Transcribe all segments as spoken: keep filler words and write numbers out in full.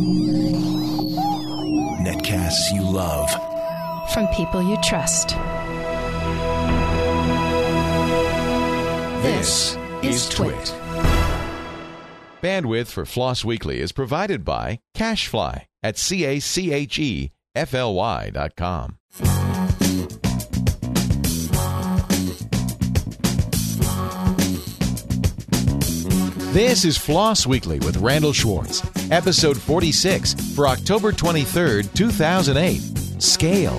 Netcasts you love. From people you trust. This is Twit. Bandwidth for Floss Weekly is provided by CacheFly at C A C H E F L Y dot com. This is Floss Weekly with Randall Schwartz, episode forty-six for October twenty-third, two thousand eight. Scale.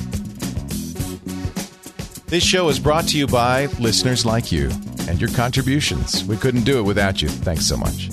This show is brought to you by listeners like you and your contributions. We couldn't do it without you. Thanks so much.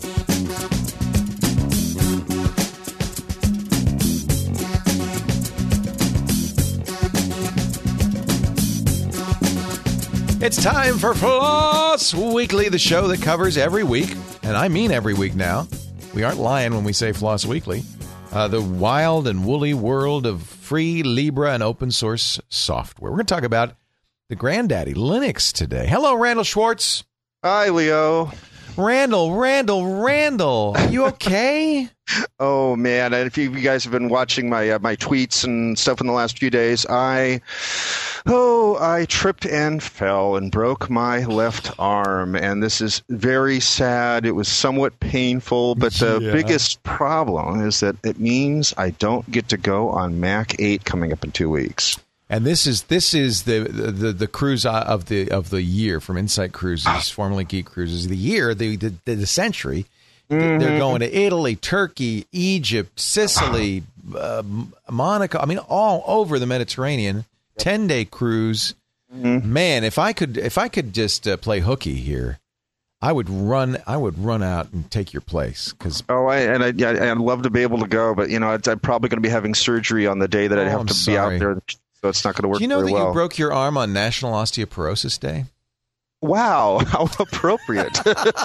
It's time for Floss Weekly, the show that covers every week, and I mean every week now. We aren't lying when we say Floss Weekly. Uh, the wild and woolly world of free, Libra, and open source software. We're going to talk about the granddaddy, Linux, today. Hello, Randall Schwartz. Hi, Leo. Randall, Randall, Randall. Are you okay? Oh, man. And if you, you guys have been watching my uh, my tweets and stuff in the last few days, I... Oh, I tripped and fell and broke my left arm, and this is very sad. It was somewhat painful, but the yeah. biggest problem is that it means I don't get to go on Mac eight coming up in two weeks. And this is this is the the, the cruise of the of the year from Insight Cruises, formerly Geek Cruises. The year, the the, the century. Mm-hmm. They're going to Italy, Turkey, Egypt, Sicily, uh, Monaco. I mean, all over the Mediterranean. ten-day cruise. Mm-hmm. Man, if I could, if I could just uh, play hooky here, I would run. I would run out and take your place. Cause oh, I, and I, yeah, I'd love to be able to go, but you know, I'd, I'm probably going to be having surgery on the day that oh, I'd have I'm to sorry. be out there, so it's not going to work. Do you know very that well. you broke your arm on National Osteoporosis Day? Wow, how appropriate!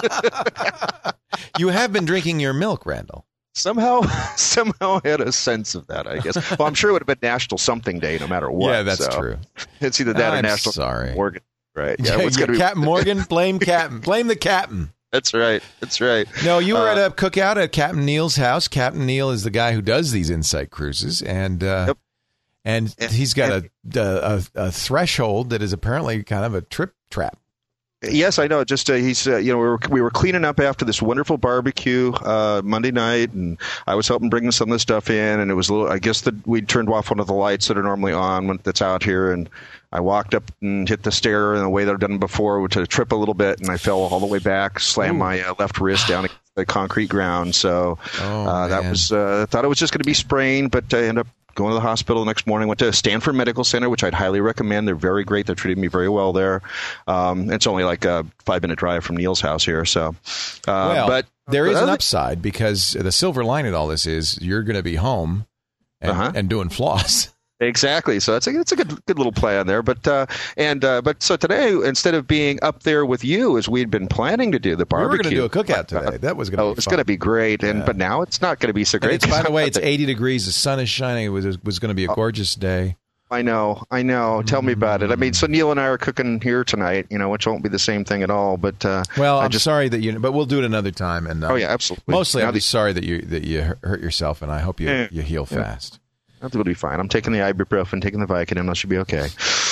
You have been drinking your milk, Randall. Somehow, somehow had a sense of that, I guess. Well, I'm sure it would have been National Something Day, no matter what. Yeah, that's so. true. It's either that I'm or National sorry. Morgan, right? Yeah, yeah, what's yeah, gonna be Captain Morgan? Blame Captain. Blame the Captain. That's right. That's right. No, you were uh, at a cookout at Captain Neil's house. Captain Neil is the guy who does these Insight Cruises, and uh, yep. and, and he's got and, a, a a threshold that is apparently kind of a trip trap. Yes, I know. Just uh, he's, uh, you know, we were we were cleaning up after this wonderful barbecue uh, Monday night, and I was helping bring some of the stuff in, and it was a little. I guess that we turned off one of the lights that are normally on when that's out here, and I walked up and hit the stair in the way that I've done before to trip a little bit, and I fell all the way back, slammed Ooh. my uh, left wrist down against the concrete ground. So oh, uh, that was. Uh, I thought it was just going to be sprained, but I ended up going to the hospital the next morning. Went to Stanford Medical Center, which I'd highly recommend. They're very great. They treated me very well there. Um, it's only like a five-minute drive from Neil's house here. So, uh, well, but there is but an upside because the silver lining in all this is you're going to be home and, uh-huh. and doing floss. Exactly. So it's a it's a good good little plan there. But uh, and uh, but so today, instead of being up there with you as we'd been planning to do the barbecue, we were going to do a cookout today. That was going to oh, be it's fun. going to be great. And yeah. but now it's not going to be so great. It's, by the way, it's eighty degrees. The sun is shining. It was it was going to be a gorgeous day. I know, I know. Tell me about it. I mean, so Neil and I are cooking here tonight, you know, which won't be the same thing at all. But uh, well, I I'm just, sorry that you, but we'll do it another time. And uh, oh yeah, absolutely. Mostly, now I'm the, just sorry that you that you hurt yourself, and I hope you yeah, you heal yeah. fast. That's going to be fine. I'm taking the ibuprofen, taking the Vicodin. I should be okay.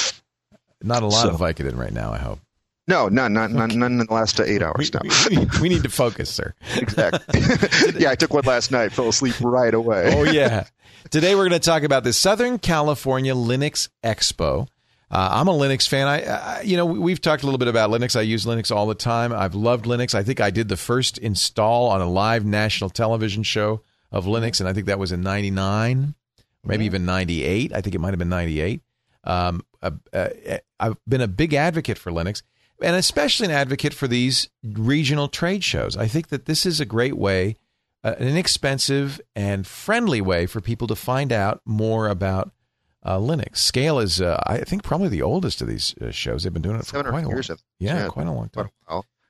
Not a lot so. of Vicodin right now, I hope. No, none, none, none, none in the last uh, eight hours. We, no. we, we need to focus, sir. Exactly. Yeah, I took one last night. Fell asleep right away. Oh, yeah. Today we're going to talk about the Southern California Linux Expo. Uh, I'm a Linux fan. I, I, you know, we've talked a little bit about Linux. I use Linux all the time. I've loved Linux. I think I did the first install on a live national television show of Linux, and I think that was in ninety-nine. Maybe even ninety-eight. I think it might have been ninety-eight. Um, uh, uh, I've been a big advocate for Linux, and especially an advocate for these regional trade shows. I think that this is a great way, uh, an inexpensive and friendly way for people to find out more about uh, Linux. Scale is, uh, I think, probably the oldest of these uh, shows. They've been doing it for quite a long time. Yeah, yeah, quite a long time. Well,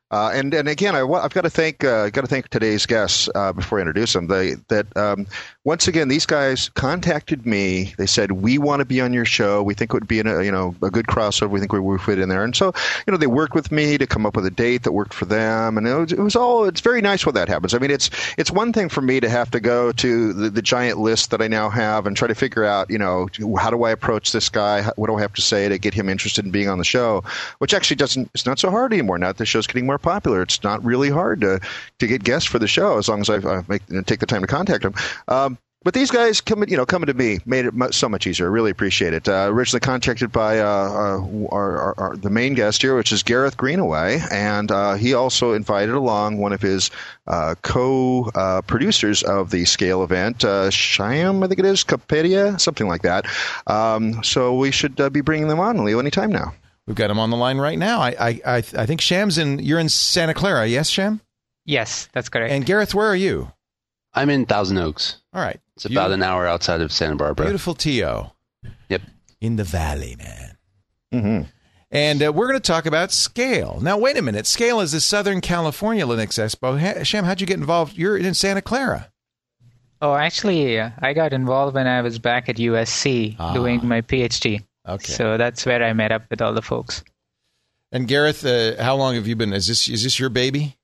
Uh, and and again, I, I've got to thank uh, got to thank today's guests uh, before I introduce them. They, that um, once again, these guys contacted me. They said, we want to be on your show. We think it would be a you know a good crossover. We think we would fit in there. And so you know they worked with me to come up with a date that worked for them. And it was, it was all. It's very nice when that happens. I mean, it's it's one thing for me to have to go to the, the giant list that I now have and try to figure out you know how do I approach this guy? What do I have to say to get him interested in being on the show? Which actually doesn't. It's not so hard anymore. Now that the show's getting more popular, it's not really hard to to get guests for the show as long as I, I make, take the time to contact them. Um, but these guys coming, you know, coming to me made it much, so much easier. I really appreciate it. Uh, originally contacted by uh, uh, our, our, our the main guest here, which is Gareth Greenaway, and uh, he also invited along one of his uh, co-producers uh, of the Scale event, uh, Shyam, I think it is, Kapedia, something like that. Um, so we should uh, be bringing them on, Leo, anytime now. We've got him on the line right now. I I I, I think Sham's in. You're in Santa Clara, yes, Sham? Yes, that's correct. And Gareth, where are you? I'm in Thousand Oaks. All right, it's about an hour outside of Santa Barbara. Beautiful T O. Yep, in the valley, man. Mm-hmm. And uh, we're going to talk about Scale. Now, wait a minute. Scale is the Southern California Linux Expo. Ha- Sham, how'd you get involved? You're in Santa Clara. Oh, actually, uh, I got involved when I was back at U S C ah. doing my PhD. Okay. So that's where I met up with all the folks. And Gareth, uh, how long have you been? Is this is this your baby?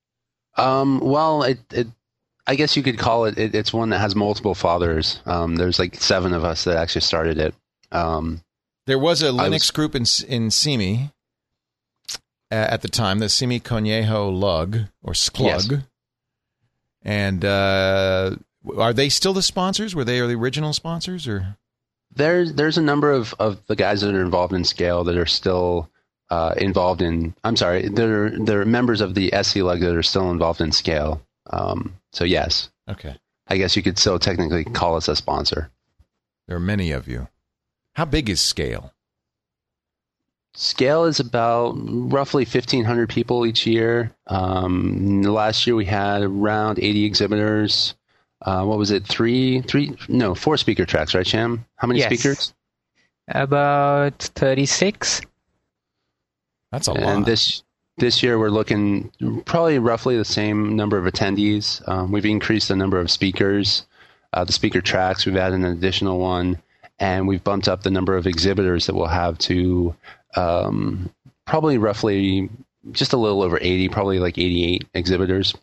Um, well, it, it I guess you could call it, it. It's one that has multiple fathers. Um, there's like seven of us that actually started it. Um, there was a Linux was, group in in Simi uh, at the time, the Simi Conejo Lug or Sklug. Yes. And uh, are they still the sponsors? Were they the original sponsors or? There's there's a number of, of the guys that are involved in Scale that are still uh, involved in. I'm sorry, they're they're members of the S C Lug that are still involved in Scale. Um, so yes, okay. I guess you could still technically call us a sponsor. There are many of you. How big is Scale? Scale is about roughly fifteen hundred people each year. Um, last year we had around eighty exhibitors. Uh, what was it? Three, three, no, four speaker tracks, right, Sham? How many yes. speakers? About thirty-six. That's a and lot. And this this year we're looking probably roughly the same number of attendees. Um, we've increased the number of speakers, uh, the speaker tracks. We've added an additional one, and we've bumped up the number of exhibitors that we'll have to um, probably roughly just a little over eighty, probably like eighty-eight exhibitors.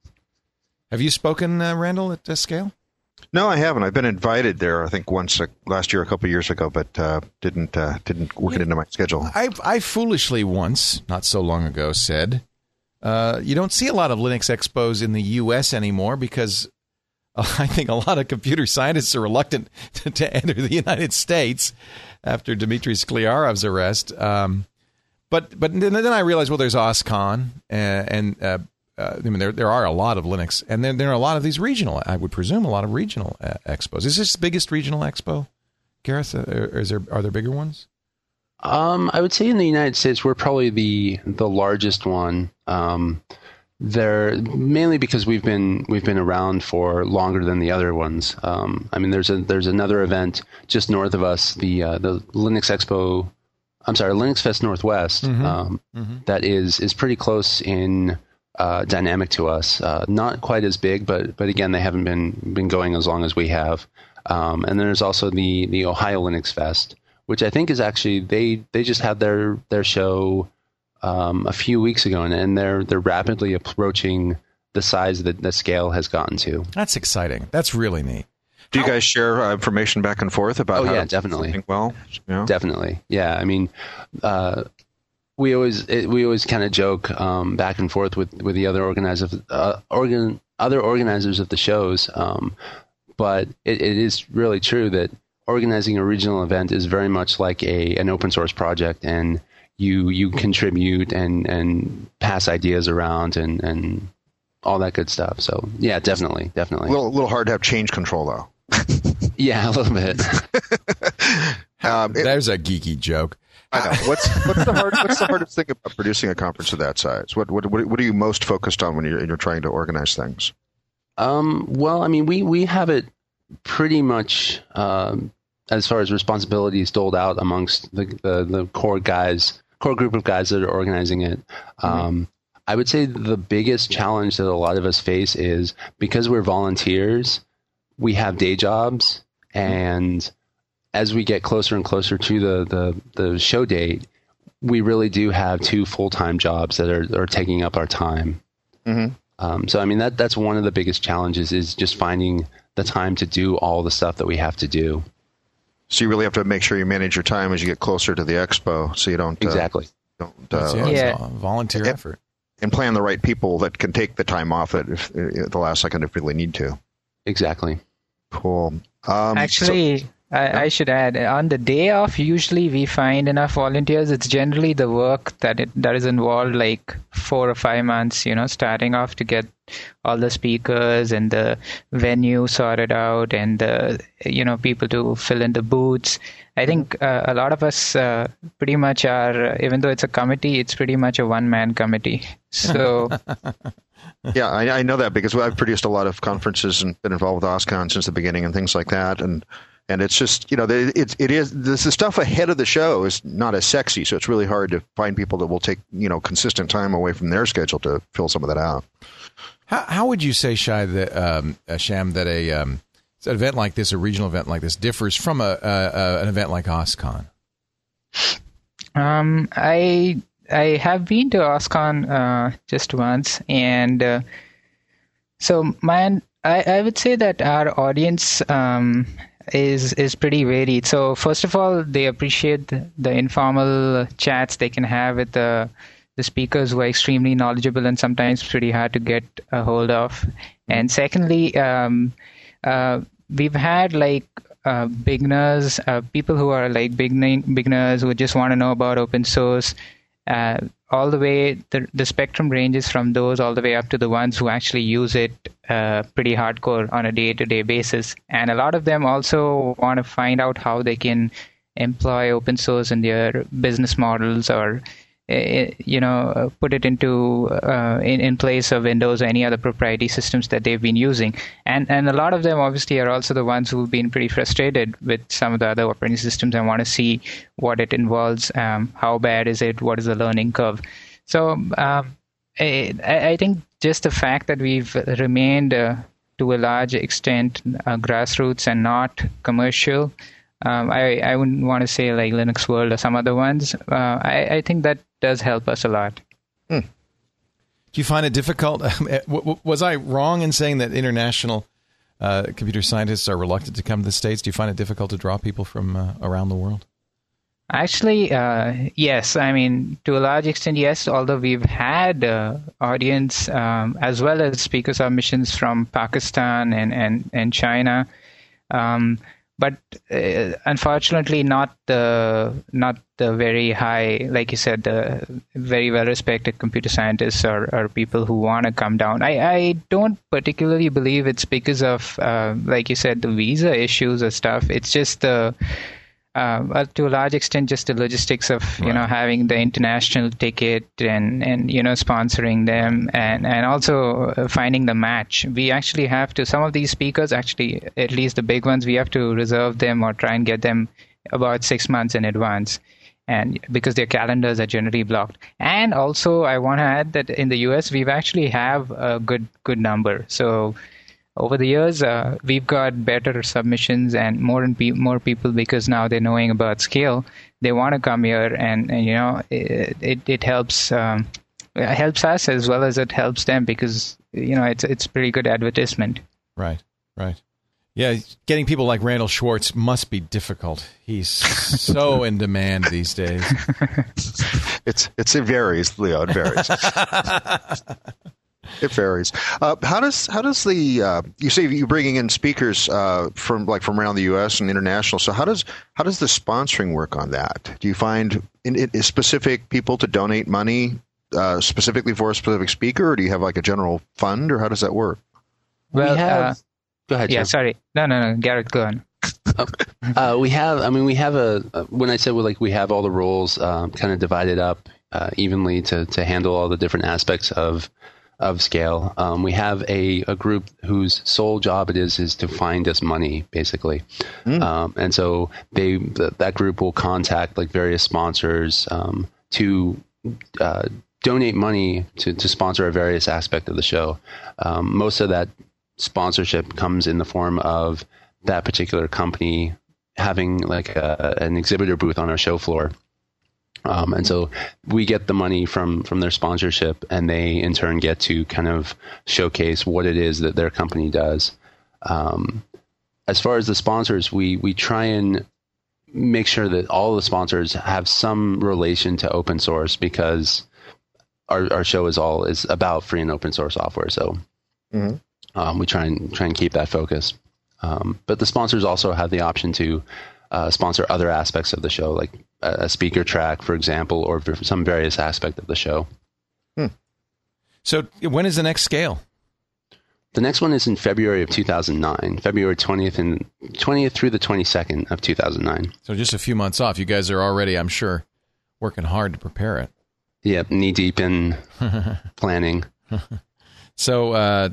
Have you spoken, uh, Randall, at uh, Scale? No, I haven't. I've been invited there, I think, once uh, last year, a couple of years ago, but uh, didn't uh, didn't work yeah. it into my schedule. I, I foolishly once, not so long ago, said, uh, you don't see a lot of Linux expos in the U S anymore because uh, I think a lot of computer scientists are reluctant to, to enter the United States after Dmitry Skliarov's arrest. Um, but but then, then I realized, well, there's OSCON and... and uh, Uh, I mean, there there are a lot of Linux, and then there are a lot of these regional. I would presume a lot of regional uh, expos. Is this the biggest regional expo, Gareth? Uh, or is there are there bigger ones? Um, I would say in the United States we're probably the the largest one. Um, they're mainly because we've been we've been around for longer than the other ones. Um, I mean, there's a there's another event just north of us, the uh, the Linux Expo. I'm sorry, Linux Fest Northwest. Mm-hmm. Um, mm-hmm. That is is pretty close in. Uh, dynamic to us, uh, not quite as big, but but again, they haven't been been going as long as we have. Um, and then there's also the the Ohio Linux Fest, which I think is actually they they just had their their show um, a few weeks ago, and, and they're they're rapidly approaching the size that the Scale has gotten to. That's exciting. That's really neat. Do you guys share uh, information back and forth about? Oh how yeah, to definitely. Think well, yeah. Definitely, yeah. I mean. Uh, We always it, we always kind of joke um, back and forth with, with the other organizers uh, organ other organizers of the shows, um, but it, it is really true that organizing a regional event is very much like a an open source project, and you you contribute and, and pass ideas around and, and all that good stuff. So yeah, definitely, definitely. A little, little hard to have change control though. Yeah, a little bit. um, it, There's a geeky joke. I know. What's what's the hard, what's the hardest thing about producing a conference of that size? What what what are you most focused on when you're you're trying to organize things? Um, well, I mean, we, we have it pretty much um, as far as responsibilities doled out amongst the, the the core guys, core group of guys that are organizing it. Um, I would say the biggest challenge that a lot of us face is because we're volunteers, we have day jobs, and as we get closer and closer to the, the, the show date, we really do have two full-time jobs that are, are taking up our time. Mm-hmm. Um, so, I mean, that that's one of the biggest challenges is just finding the time to do all the stuff that we have to do. So you really have to make sure you manage your time as you get closer to the expo, so you don't exactly uh, don't uh, yeah, yeah. It's a volunteer and, effort, and plan the right people that can take the time off at, if, at the last second if they really need to. Exactly. Cool. Um, Actually, so, I, yeah. I should add, on the day off, usually we find enough volunteers. It's generally the work that it, that is involved, like four or five months, you know, starting off to get all the speakers and the venue sorted out and the, you know, people to fill in the booths. I think uh, a lot of us uh, pretty much are, even though it's a committee, it's pretty much a one-man committee. So... Yeah, I, I know that because I've produced a lot of conferences and been involved with OSCON since the beginning and things like that. And and it's just, you know, it, it is this, the stuff ahead of the show is not as sexy. So it's really hard to find people that will take, you know, consistent time away from their schedule to fill some of that out. How, how would you say, Shai, that, um, uh, Sham, that a um, an event like this, a regional event like this, differs from a, a, a an event like OSCON? Um, I... I have been to OSCON uh, just once, and uh, so my I, I would say that our audience um, is is pretty varied. So first of all, they appreciate the, the informal chats they can have with the the speakers who are extremely knowledgeable and sometimes pretty hard to get a hold of. And secondly, um, uh, we've had like uh, beginners, uh, people who are like beginning beginners who just want to know about open source. Uh, all the way, the, the spectrum ranges from those all the way up to the ones who actually use it uh, pretty hardcore on a day-to-day basis. And a lot of them also want to find out how they can employ open source in their business models or, uh, you know, put it into uh, in, in place of Windows or any other proprietary systems that they've been using. And and a lot of them obviously are also the ones who've been pretty frustrated with some of the other operating systems and want to see what it involves, um, how bad is it, what is the learning curve. So um, I, I think just the fact that we've remained uh, to a large extent uh, grassroots and not commercial, um, I, I wouldn't want to say like Linux World or some other ones. Uh, I, I think that does help us a lot. Hmm. Do you find it difficult? Was I wrong in saying that international uh, computer scientists are reluctant to come to the States? Do you find it difficult to draw people from uh, around the world? Actually, uh, yes. I mean, to a large extent, yes, although we've had uh, audience um, as well as speaker submissions from Pakistan and, and, and China. Um, but uh, unfortunately, not the not the very high, like you said, the very well-respected computer scientists or, or people who want to come down. I, I don't particularly believe it's because of, uh, like you said, the visa issues or stuff. It's just the Uh, well, to a large extent, just the logistics of you right. know having the international ticket and, and you know sponsoring them and, and also finding the match. We actually have to some of these speakers actually, at least the big ones, we have to reserve them or try and get them about six months in advance, and because their calendars are generally blocked. And also, I want to add that in the U S we've actually have a good good number. So. Over the years, uh, we've got better submissions and more and pe- more people because now they're knowing about Scale. They want to come here, and, and you know, it it, it helps um, it helps us as well as it helps them because you know it's it's pretty good advertisement. Right, right. Yeah, getting people like Randall Schwartz must be difficult. He's so in demand these days. It's it's it varies, Leo. It varies. It varies. Uh, how does how does the uh, you say you're bringing in speakers uh, from like from around the U S and international? So how does how does the sponsoring work on that? Do you find in, in specific people to donate money uh, specifically for a specific speaker, or do you have like a general fund, or how does that work? Well, we have. Uh, go ahead. Yeah, Jim. sorry. No, no, no. Garrett, go on. uh, we have. I mean, we have a. When I said we like we have all the roles um, kind of divided up uh, evenly to to handle all the different aspects of. of Scale. Um, we have a, a group whose sole job it is is to find us money, basically. Mm. Um, and so they th- that group will contact like various sponsors um, to uh, donate money to, to sponsor a various aspect of the show. Um, most of that sponsorship comes in the form of that particular company having like a, an exhibitor booth on our show floor. Um, and so we get the money from, from their sponsorship, and they in turn get to kind of showcase what it is that their company does. Um, as far as the sponsors, we, we try and make sure that all the sponsors have some relation to open source, because our, our show is all is about free and open source software. So mm-hmm. um, we try and try and keep that focus. Um, but the sponsors also have the option to uh, sponsor other aspects of the show, like a, a speaker track, for example, or for some various aspect of the show. Hmm. So when is the next scale? The next one is in February of two thousand nine, February twentieth and twentieth through the twenty-second of two thousand nine. So just a few months off. You guys are already, I'm sure, working hard to prepare it. Yep, knee deep in planning. So, uh,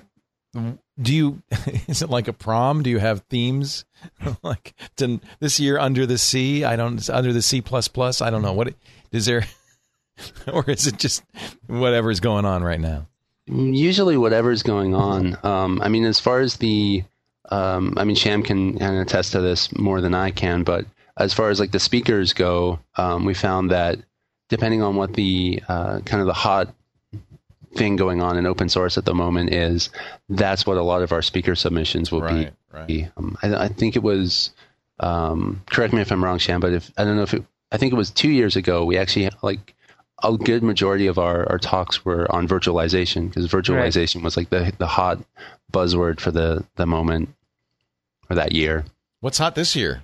do you? Is it like a prom? Do you have themes like to, this year under the sea? I don't under the C plus plus. I don't know what is there, or is it just whatever's going on right now? Usually whatever's going on. Um, I mean, as far as the, um, I mean, Sham can, can attest to this more than I can, but as far as like the speakers go, um, we found that depending on what the uh, kind of the hot thing going on in open source at the moment is, that's what a lot of our speaker submissions will right, be. Right. Um, I, I think it was, um, correct me if I'm wrong, Sham, but if I don't know if it, I think it was two years ago, we actually like, a good majority of our, our talks were on virtualization, because virtualization right. was like the the hot buzzword for the, the moment or that year. What's hot this year?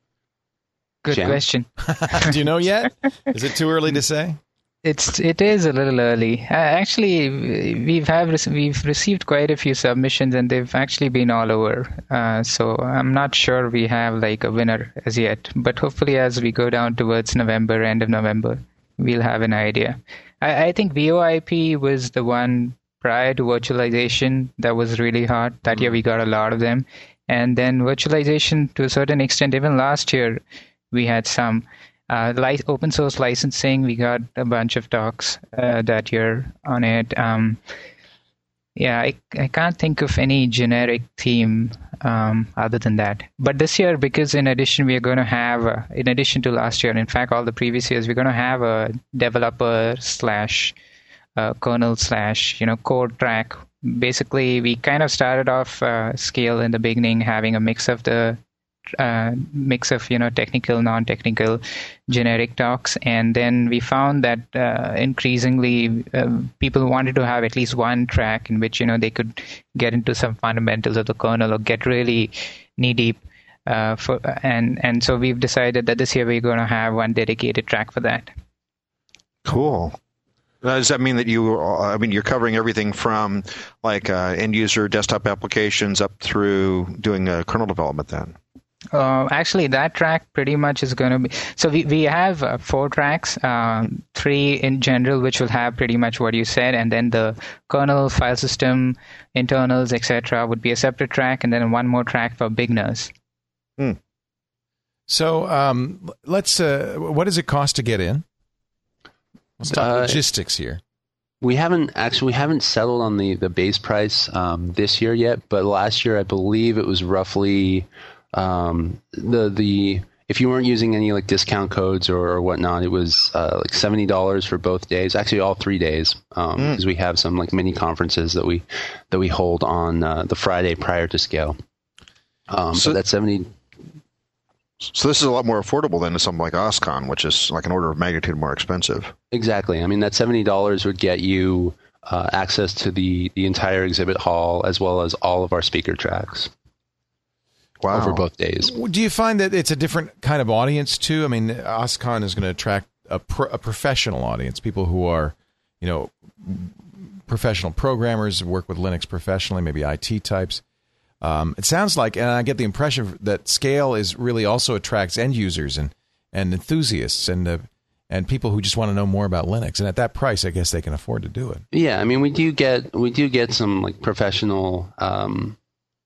Good Sham? question. Do you know yet? Is it too early to say? It's it is a little early. Uh, actually, we've have we've received quite a few submissions, and they've actually been all over. Uh, so I'm not sure we have like a winner as yet. But hopefully, as we go down towards November, end of November, we'll have an idea. I, I think VoIP was the one prior to virtualization that was really hot. That year we got a lot of them. And then virtualization to a certain extent, even last year, we had some. Uh, li- open source licensing, we got a bunch of talks uh, that year on it. Um, yeah, I, I can't think of any generic theme um, other than that. But this year, because in addition, we are going to have, uh, in addition to last year, in fact, all the previous years, we're going to have a developer slash uh, kernel slash, you know, code track. Basically, we kind of started off uh, Scale in the beginning, having a mix of the uh, mix of, you know, technical, non-technical, generic talks. And then we found that uh, increasingly uh, people wanted to have at least one track in which, you know, they could get into some fundamentals of the kernel or get really knee-deep. Uh, for, and, and so we've decided that this year we're going to have one dedicated track for that. Cool. Does that mean that you, I mean, you're covering everything from like uh, end-user desktop applications up through doing uh, kernel development then? Uh, actually, that track pretty much is going to be... So we, we have uh, four tracks, um, three in general, which will have pretty much what you said, and then the kernel, file system, internals, et cetera would be a separate track, and then one more track for beginners. Hmm. So um, let's... Uh, what does it cost to get in? Let's talk uh, logistics here. We haven't actually we haven't settled on the, the base price um, this year yet, but last year I believe it was roughly... Um, the, the, if you weren't using any like discount codes or, or whatnot, it was, uh, like seventy dollars for both days, actually all three days. Um, mm. cause we have some like mini conferences that we, that we hold on, uh, the Friday prior to Scale. Um, so that's seventy. So this is a lot more affordable than something like OSCON, which is like an order of magnitude more expensive. Exactly. I mean, that seventy dollars would get you, uh, access to the, the entire exhibit hall as well as all of our speaker tracks. Wow. Over both days. Do you find that it's a different kind of audience too? I mean, OSCON is going to attract a, pro, a professional audience, people who are, you know, professional programmers, work with Linux professionally, maybe I T types. Um, it sounds like, and I get the impression that Scale is really also attracts end users and, and enthusiasts and uh, and people who just want to know more about Linux. And at that price, I guess they can afford to do it. Yeah, I mean, we do get we do get some like professional. Um,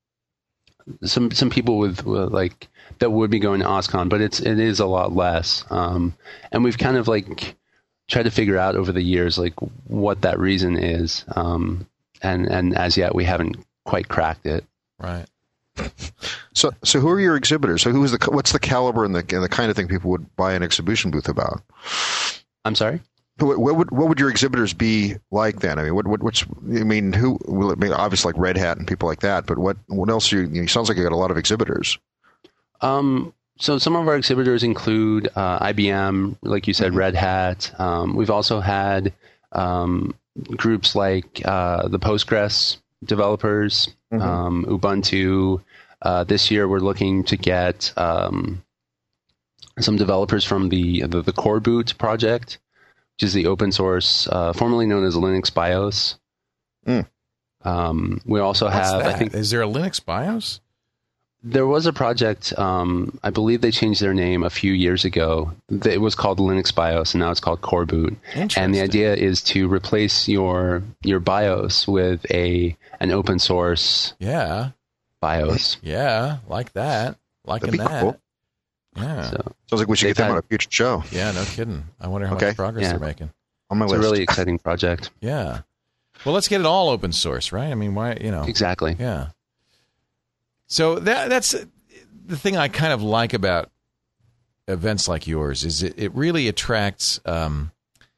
Some some people with, with like that would be going to OSCON, but it's it is a lot less. Um, and we've kind of like tried to figure out over the years like what that reason is, um, and and as yet we haven't quite cracked it. Right. So, so who are your exhibitors? So, who is the what's the caliber and the and the kind of thing people would buy an exhibition booth about? I'm sorry. What, what would what would your exhibitors be like then? I mean, what what what's I mean, who will it be? Obviously, like Red Hat and people like that. But what what else? Are you, you know, sounds like you got a lot of exhibitors. Um. So some of our exhibitors include uh, I B M, like you said, mm-hmm. Red Hat. Um, we've also had um, groups like uh, the Postgres developers, mm-hmm. um, Ubuntu. Uh, this year, we're looking to get um, some developers from the, the the Coreboot project, which is the open source, uh, formerly known as Linux BIOS. Mm. Um, we also What's have, that? I think, is there a Linux BIOS? There was a project. Um, I believe they changed their name a few years ago. It was called Linux BIOS, and now it's called Coreboot. And the idea is to replace your your BIOS with a an open source. Yeah. BIOS. Yeah, like that. Liking That'd be that. cool. Yeah. So Sounds like we should get them had, on a future show. Yeah, no kidding. I wonder how Okay. much progress Yeah. they're making. On my it's list. a really exciting project. Yeah. Well, let's get it all open source, right? I mean, why, you know. Exactly. Yeah. So that that's the thing I kind of like about events like yours is it, it really attracts um,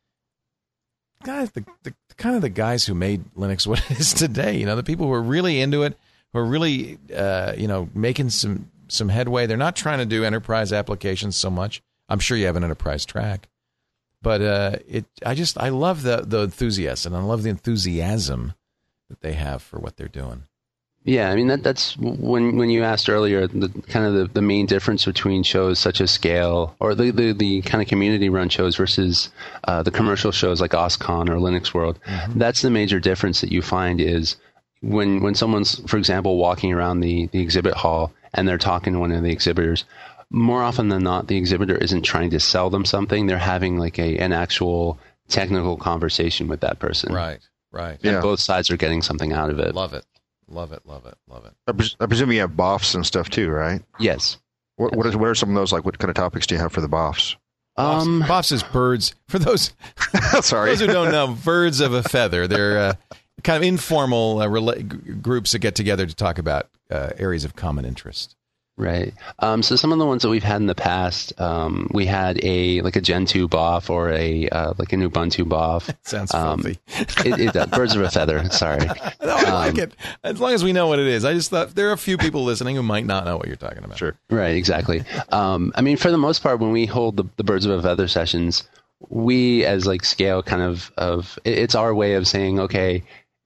guys, the, the kind of the guys who made Linux what it is today. You know, the people who are really into it, who are really uh, you know making some some headway. They're not trying to do enterprise applications so much. I'm sure you have an enterprise track, but uh, it. I just I love the the enthusiasm and I love the enthusiasm that they have for what they're doing. Yeah, I mean that that's when when you asked earlier the kind of the, the main difference between shows such as Scale or the the, the kind of community run shows versus uh, the commercial shows like OSCON or Linux World. Mm-hmm. That's the major difference that you find is when when someone's, for example, walking around the, the exhibit hall and they're talking to one of the exhibitors, more often than not, the exhibitor isn't trying to sell them something. They're having like a an actual technical conversation with that person. Right, right. And Yeah. both sides are getting something out of it. Love it. Love it, love it, love it. I, pres- I presume you have B O Fs and stuff too, right? Yes. What, what, is, what are some of those? Like, what kind of topics do you have for the B O Fs? Um, B O Fs is birds. For those, Sorry. those who don't know, birds of a feather. They're uh, kind of informal uh, rela- g- groups that get together to talk about uh, areas of common interest. Right. Um, so some of the ones that we've had in the past, um, we had a like a Gentoo B O F or a uh, like an Ubuntu B O F. Sounds Um, filthy. it, it, uh, birds of a feather. Sorry. No, I like um, it. As long as we know what it is. I just thought there are a few people listening who might not know what you're talking about. Sure. Right. Exactly. Um, I mean, for the most part, when we hold the, the birds of a feather sessions, we as like Scale kind of of it, it's our way of saying, okay,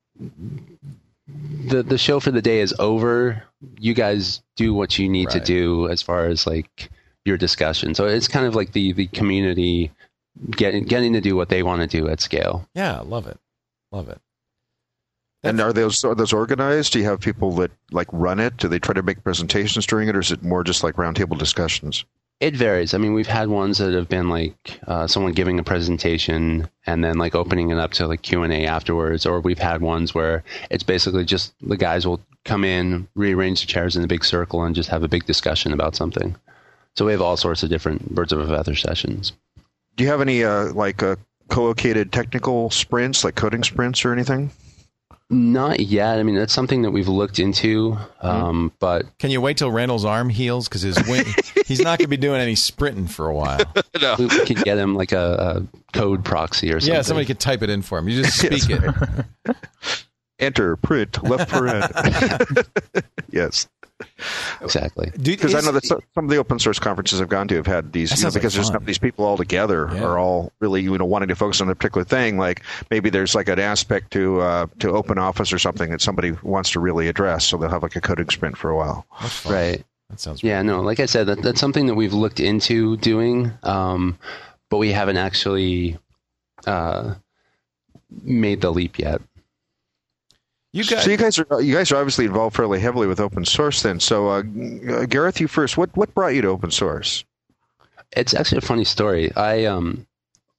the the show for the day is over. You guys do what you need Right. to do as far as like your discussion. So it's kind of like the, the community getting getting to do what they want to do at Scale. Yeah, love it. Love it. And are those are those organized? Do you have people that like run it? Do they try to make presentations during it, or is it more just like roundtable discussions? It varies. I mean, we've had ones that have been like uh, someone giving a presentation and then like opening it up to like Q and A afterwards, or we've had ones where it's basically just the guys will come in, rearrange the chairs in a big circle, and just have a big discussion about something. So we have all sorts of different birds of a feather sessions. Do you have any uh, like uh, co-located technical sprints, like coding sprints or anything? Not yet. I mean, that's something that we've looked into, um, but Can you wait till Randall's arm heals? Because his wing, he's not going to be doing any sprinting for a while. we, we could get him like a, a code proxy or something. Yeah, somebody could type it in for him. You just speak it. Enter, print, left paren. Yes. Exactly. Because I know that some of the open source conferences I've gone to have had these, That you know, sounds like because there's fun. not these people all together Yeah. are all really, you know, wanting to focus on a particular thing. Like maybe there's like an aspect to uh, to Open Office or something that somebody wants to really address, so they'll have like a coding sprint for a while. That's fun. Right. That sounds Yeah, no, like I said, that, that's something that we've looked into doing, um, but we haven't actually uh, made the leap yet. You guys, So you guys are you guys are obviously involved fairly heavily with open source then. So uh, uh, Gareth, you first. What what brought you to open source? It's actually a funny story. I um,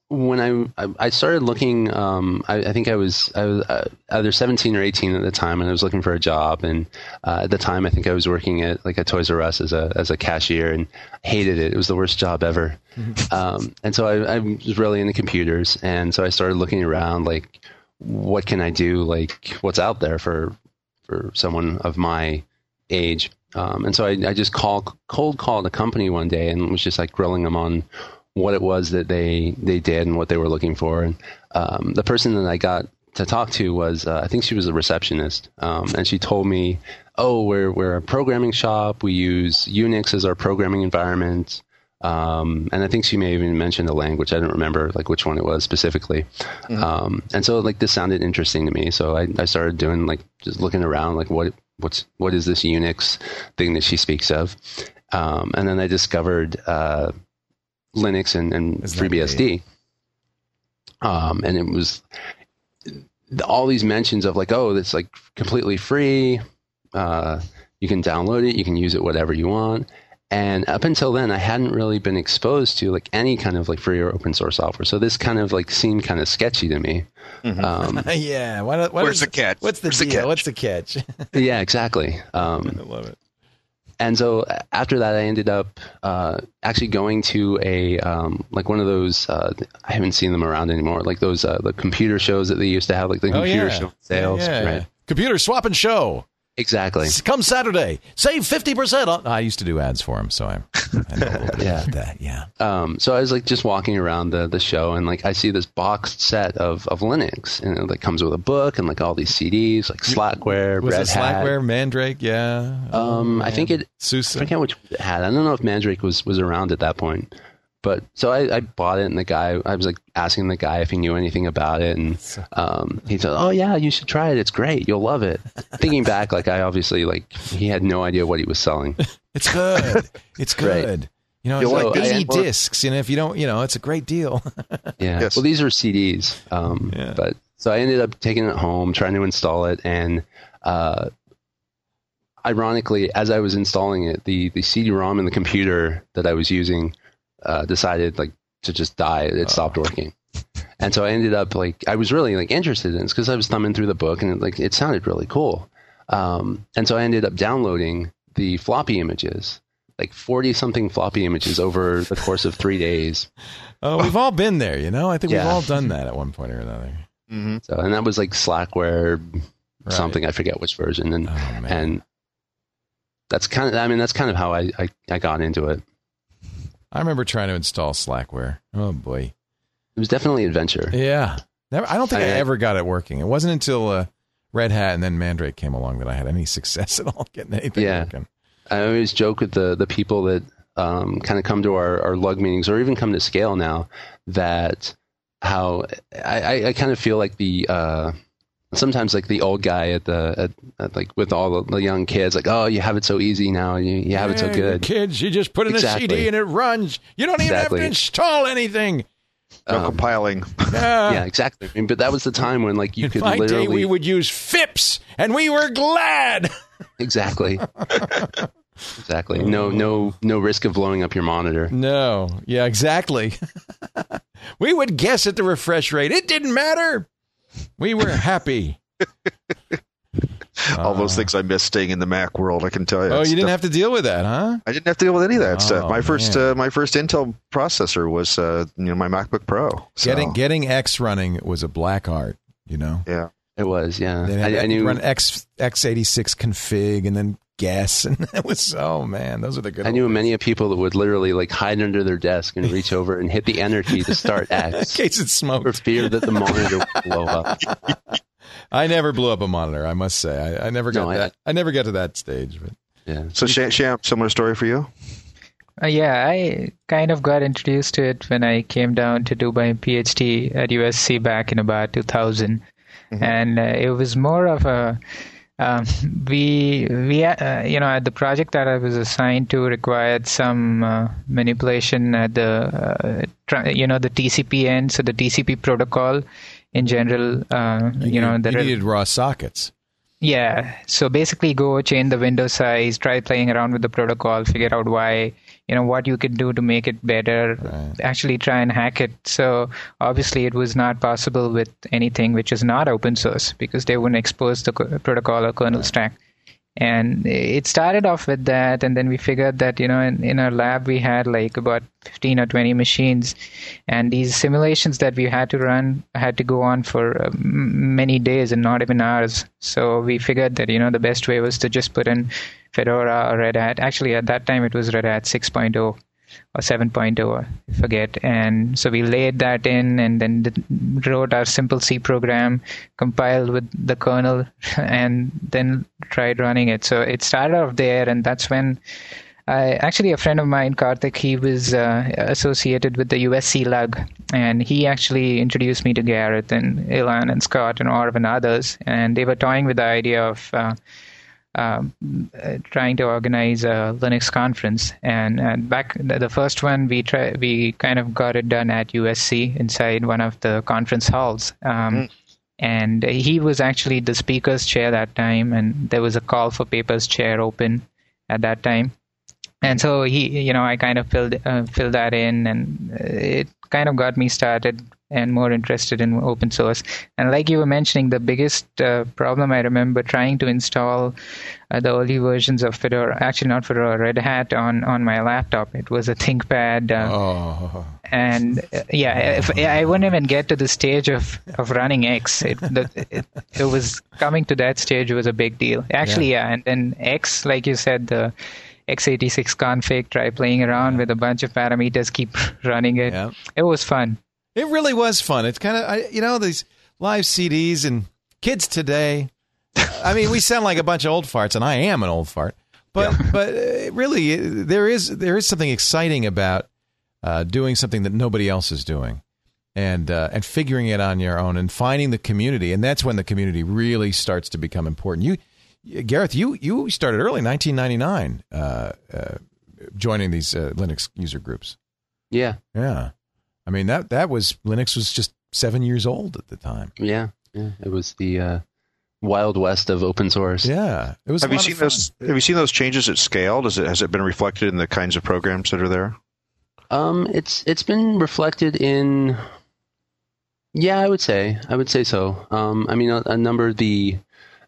when I I started looking, um, I, I think I was I was uh, either seventeen or eighteen at the time, and I was looking for a job. And uh, at the time, I think I was working at like a Toys R Us as a as a cashier, and hated it. It was the worst job ever. Mm-hmm. Um, and so I, I was really into computers, and so I started looking around, like, what can I do? Like, what's out there for for someone of my age? Um, and so I, I just called cold called a company one day and was just like grilling them on what it was that they, they did and what they were looking for. And um, the person that I got to talk to was, uh, I think she was a receptionist. Um, and she told me, oh, we're, we're a programming shop. We use Unix as our programming environment. Um, and I think she may have even mentioned a language. I don't remember like which one it was specifically. Mm-hmm. Um, and so like this sounded interesting to me. So I, I started doing like just looking around, like what, what's, what is this Unix thing that she speaks of? Um, and then I discovered, uh, Linux and, and FreeBSD. Um, and it was all these mentions of like, oh, it's like completely free. Uh, you can download it. You can use it whatever you want. And up until then, I hadn't really been exposed to like any kind of like free or open source software. So this kind of like seemed kind of sketchy to me. Mm-hmm. Um, yeah. What, what Where's is, the catch? What's the Where's deal? the catch? What's the catch? Yeah, exactly. Um, I love it. And so after that, I ended up uh, actually going to a um, like one of those. Uh, I haven't seen them around anymore. Like those uh, the computer shows that they used to have, like the oh, computer yeah. show sales. Yeah, yeah. Right? Computer swap and show. Exactly. Come Saturday, save fifty percent. On, I used to do ads for him, so I, I know a little bit yeah. about that. Yeah. Um, so I was like just walking around the, the show, and like I see this boxed set of, of Linux, and it like comes with a book and like all these C Ds, like Slackware, Was Red it Hat. Slackware, Mandrake? Yeah. Um, I think it. SUSE. I forget which it had. I don't know if Mandrake was, was around at that point. But so I, I bought it, and the guy, I was like asking the guy if he knew anything about it, and um, he said, "Oh yeah, you should try it. It's great. You'll love it." Thinking back, like I obviously like he had no idea what he was selling. It's good. It's good. Right. You know, it's You'll like like eighty it. discs, and if you don't, you know, it's a great deal. Yeah. Yes. Well, these are C Ds. Um, Yeah. But so I ended up taking it home, trying to install it, and uh, ironically, as I was installing it, the the C D-ROM in the computer that I was using uh, decided like to just die. It stopped working. And so I ended up like, I was really like interested in it because I was thumbing through the book and it, like, it sounded really cool. Um, and so I ended up downloading the floppy images, like forty something floppy images over the course of three days. Oh, we've all been there, you know, I think Yeah. we've all done that at one point or another. Mm-hmm. So, and that was like Slackware, Right. something, I forget which version. And, Oh, man. and that's kind of, I mean, that's kind of how I, I, I got into it. I remember trying to install Slackware. Oh boy. It was definitely adventure. Yeah. Never, I don't think I, I- ever got it working. It wasn't until uh, Red Hat and then Mandrake came along that I had any success at all getting anything Yeah. working. I always joke with the, the people that um, kind of come to our, our lug meetings or even come to Scale now that how I, I, I kind of feel like the uh, sometimes like the old guy at the at, at like with all the, the young kids, like, oh, you have it so easy now, you, you have it so Yeah, good. Kids, you just put in Exactly. a C D and it runs. You don't even Exactly. have to install anything. No Um, compiling. Yeah. Yeah, exactly. I mean, but that was the time when like you In could my literally day, we would use F I P S, and we were glad. exactly exactly no no no risk of blowing up your monitor. No. Yeah, exactly. We would guess at the refresh rate. It didn't matter. We were happy. All those things I miss staying in the Mac world, I can tell you. Oh, you It's didn't tough. have to deal with that, huh? I didn't have to deal with any of that Oh, stuff. My first, man. uh, my first Intel processor was, uh, you know, my MacBook Pro. So, Getting getting X running was a black art, you know? yeah. It was, yeah. They had I, I to knew run X X eighty-six config and then guess, and it was, oh man, those are the good I knew old many of people that would literally like hide under their desk and reach over and hit the enter key to start days. In X case it for smoked. fear that the monitor would blow up. I never blew up a monitor, I must say. I, I never got No, I- that. I never got to that stage. But Yeah. So, Sham, Sham, similar story for you? Uh, yeah, I kind of got introduced to it when I came down to do my PhD at U S C back in about two thousand. Mm-hmm. And uh, it was more of a, um, we, we uh, you know, at the project that I was assigned to required some uh, manipulation at the, uh, tra- you know, the T C P end, so the T C P protocol in general, uh, you, you, know, you the needed raw sockets. Yeah. So basically go change the window size, try playing around with the protocol, figure out why you know, what you could do to make it better, Right. actually try and hack it. So obviously it was not possible with anything which is not open source because they wouldn't expose the co- protocol or kernel Right. stack. And it started off with that, and then we figured that, you know, in, in our lab we had like about fifteen or twenty machines, and these simulations that we had to run had to go on for uh, m- many days and not even hours. So we figured that, you know, the best way was to just put in Fedora or Red Hat. Actually, at that time it was Red Hat six point oh or seven point oh, I forget. And so we laid that in and then did, wrote our simple C program, compiled with the kernel, and then tried running it. So it started off there, and that's when I actually a friend of mine, Karthik, he was uh, associated with the U S C Lug, and he actually introduced me to Gareth and Ilan and Scott and Orv and others, and they were toying with the idea of uh, Um, uh, trying to organize a Linux conference, and, and back the, the first one we try we kind of got it done at U S C inside one of the conference halls, um, mm. and he was actually the speaker's chair that time, and there was a call for papers chair open at that time, and so he, you know, I kind of filled uh, filled that in, and it kind of got me started and more interested in open source. And like you were mentioning, the biggest uh, problem I remember trying to install uh, the early versions of Fedora, actually not Fedora, Red Hat on, on my laptop. It was a ThinkPad. Uh, Oh. And uh, yeah, if, I wouldn't even get to the stage of, of running X. It, the, it, it was coming to that stage was a big deal. Actually, yeah. yeah and then X, like you said, the x eighty-six config, try playing around yeah. with a bunch of parameters, keep running it. Yeah. It was fun. It really was fun. It's kind of, you know, these live C Ds and kids today. I mean, we sound like a bunch of old farts, and I am an old fart. But yeah. but uh, really, there is there is something exciting about uh, doing something that nobody else is doing, and uh, and figuring it on your own and finding the community, and that's when the community really starts to become important. You, Gareth, you you started early, nineteen ninety-nine, uh, uh, joining these uh, Linux user groups. Yeah, yeah. I mean, that that was, Linux was just seven years old at the time. Yeah, yeah. It was the uh, wild west of open source. Yeah, it was. Have you seen those? Have you seen those changes at scale? Does it has it been reflected in the kinds of programs that are there? Um, it's it's been reflected in. Yeah, I would say I would say so. Um, I mean, a, a number of the.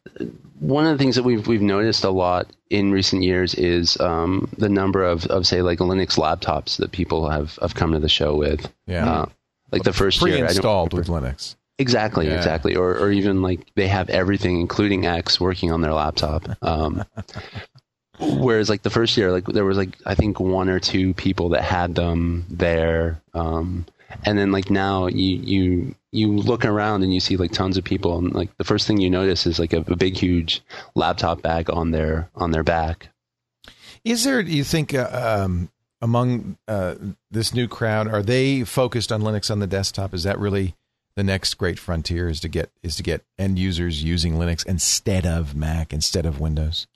One of the things that we've we've noticed a lot in recent years is um, the number of, of say like Linux laptops that people have, have come to the show with. Yeah, uh, like the first year, pre-installed with Linux. Exactly, yeah. exactly, or or even like they have everything, including X, working on their laptop. Um, whereas like the first year, like there was like I think one or two people that had them there. Um, And then, like now, you, you you look around and you see like tons of people, and like the first thing you notice is like a, a big, huge laptop bag on their on their back. Is there? Do you think uh, um, among uh, this new crowd, are they focused on Linux on the desktop? Is that really the next great frontier? Is to get is to get end users using Linux instead of Mac, instead of Windows?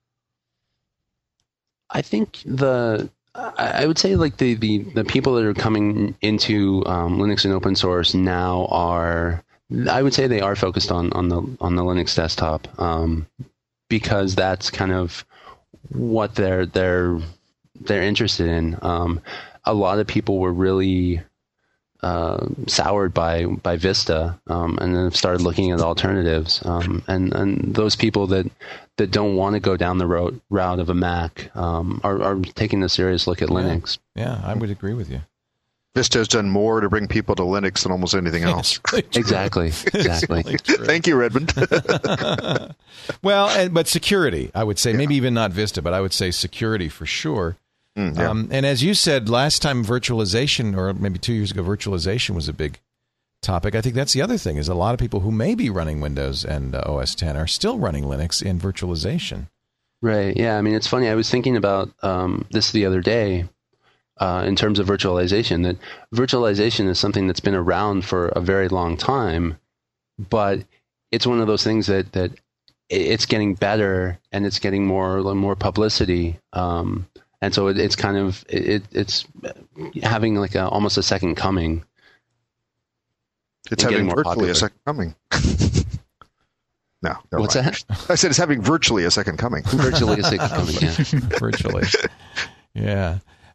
I think the. I would say like the, the, the people that are coming into um, Linux and open source now are, I would say they are focused on, on the on the Linux desktop um, because that's kind of what they're they're they're interested in. Um, a lot of people were really uh, soured by by Vista um, and then started looking at alternatives. Um, and and those people that. that don't want to go down the road, route of a Mac um, are, are taking a serious look at yeah. Linux. Yeah, I would agree with you. Vista has done more to bring people to Linux than almost anything else. Exactly, exactly. Thank you, Redmond. Well, and, but security, I would say, yeah. maybe even not Vista, but I would say security for sure. Mm, yeah. um, and as you said, last time virtualization, or maybe two years ago, virtualization was a big topic. I think that's the other thing, is a lot of people who may be running Windows and uh, O S ten are still running Linux in virtualization. Right. Yeah. I mean, it's funny. I was thinking about um, this the other day uh, in terms of virtualization, that virtualization is something that's been around for a very long time, but it's one of those things that, that it's getting better and it's getting more, more publicity. Um, and so it, it's kind of, it, it's having like a, almost a second coming. It's having virtually popular. a second coming. No, what's mind. that? I said it's having virtually a second coming. Virtually a second coming, yeah. Virtually. Yeah.